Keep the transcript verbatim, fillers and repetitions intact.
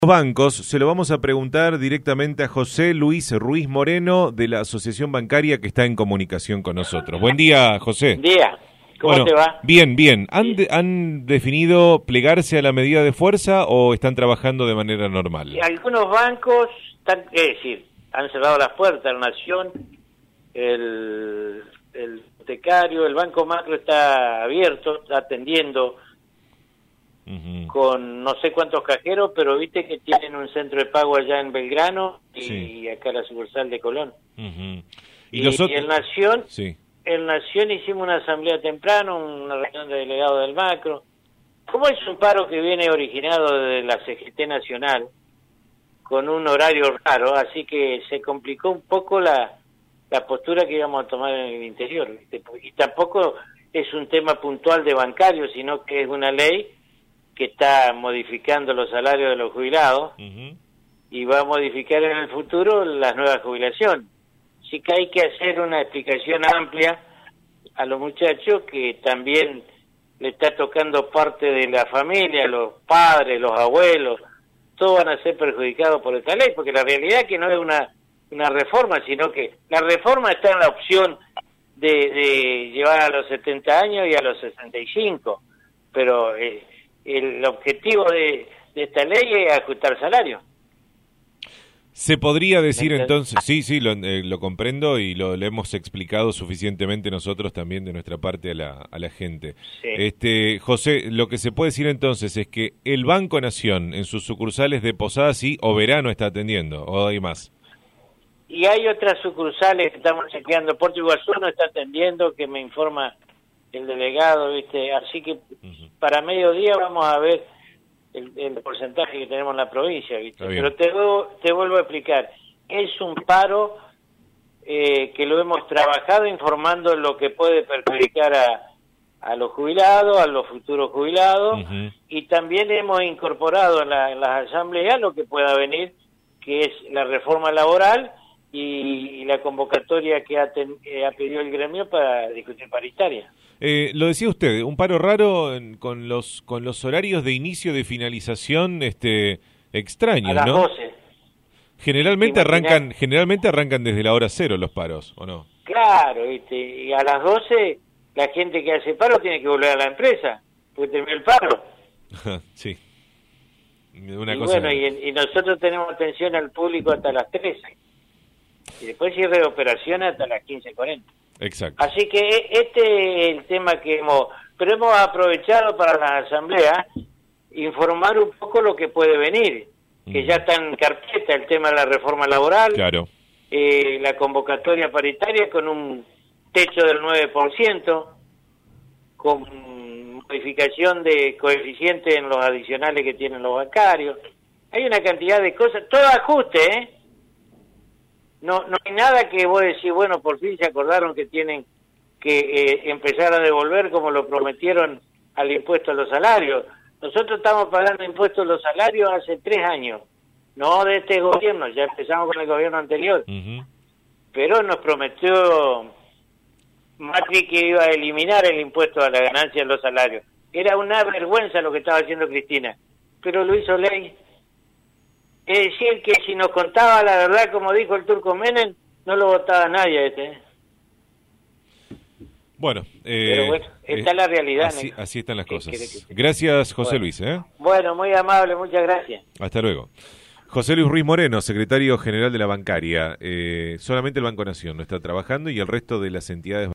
Bancos, se lo vamos a preguntar directamente a José Luis Ruiz Moreno de la Asociación Bancaria que está en comunicación con nosotros. Buen día, José. Buen día. ¿Cómo bueno, te va? Bien, bien. ¿Han, de, ¿Han definido plegarse a la medida de fuerza o están trabajando de manera normal? Algunos bancos, están, es decir, han cerrado las puertas, la Nación, el, el hipotecario, el Banco Macro está abierto, está atendiendo uh-huh. con no sé cuántos cajeros, pero viste que tienen un centro de pago allá en Belgrano y sí. acá la sucursal de Colón. Uh-huh. ¿Y, y, nosotros... y el Nación... Sí. En Nación hicimos una asamblea temprano, una reunión de delegados del Macro. Como es un paro que viene originado de la C G T Nacional, con un horario raro, así que se complicó un poco la, la postura que íbamos a tomar en el interior. ¿Viste? Y tampoco es un tema puntual de bancarios, sino que es una ley que está modificando los salarios de los jubilados uh-huh. y va a modificar en el futuro las nuevas jubilaciones. Así que hay que hacer una explicación amplia a los muchachos que también le está tocando parte de la familia, los padres, los abuelos, todos van a ser perjudicados por esta ley, porque la realidad es que no es una, una reforma, sino que la reforma está en la opción de, de llevar a los setenta años y a los sesenta y cinco, pero eh, el objetivo de, de esta ley es ajustar salario. Se podría decir entonces, sí, sí, lo, eh, lo comprendo y lo, lo hemos explicado suficientemente nosotros también de nuestra parte a la, a la gente. Sí. Este, José, lo que se puede decir entonces es que el Banco Nación en sus sucursales de Posadas y Oberano está atendiendo, ¿o hay más? Y hay otras sucursales que estamos chequeando, Puerto Iguazú no está atendiendo, que me informa el delegado, ¿viste? Así que uh-huh. para mediodía vamos a ver El, el porcentaje que tenemos en la provincia, ¿viste? Pero te, te vuelvo a explicar, es un paro eh, que lo hemos trabajado informando lo que puede perjudicar a, a los jubilados, a los futuros jubilados, uh-huh. y también hemos incorporado en, la, en las asambleas lo que pueda venir, que es la reforma laboral y, y la convocatoria que ha, ten, eh, ha pedido el gremio para discutir paritaria. Eh, lo decía usted, un paro raro en, con los con los horarios de inicio de finalización este extraños, ¿no? A las doce. Generalmente arrancan generalmente arrancan desde la hora cero los paros, ¿o no? Claro, ¿viste? Y a las doce la gente que hace paro tiene que volver a la empresa, porque terminó el paro. Sí. Una y cosa bueno, y, y nosotros tenemos atención al público hasta las trece. Y después cierre de operaciones hasta las quince cuarenta. Exacto. Así que este es el tema que hemos... Pero hemos aprovechado para la asamblea informar un poco lo que puede venir, mm. que ya está en carpeta el tema de la reforma laboral, claro. eh, la convocatoria paritaria con un techo del nueve por ciento, con modificación de coeficiente en los adicionales que tienen los bancarios. Hay una cantidad de cosas, todo ajuste, ¿eh? No, no hay nada que vos decís, bueno, por fin se acordaron que tienen que eh, empezar a devolver como lo prometieron al impuesto a los salarios. Nosotros estamos pagando impuestos a los salarios hace tres años, no de este gobierno, ya empezamos con el gobierno anterior. Uh-huh. Pero nos prometió Macri que iba a eliminar el impuesto a la ganancia de los salarios. Era una vergüenza lo que estaba haciendo Cristina, pero lo hizo ley. Es decir, que si nos contaba la verdad, como dijo el turco Menem, no lo votaba nadie este. Bueno, eh, pero bueno, está eh, la realidad. Así, así están las cosas. Gracias, José bueno. Luis. ¿eh? Bueno, muy amable, muchas gracias. Hasta luego. José Luis Ruiz Moreno, secretario general de la bancaria. Eh, solamente el Banco Nación no está trabajando y el resto de las entidades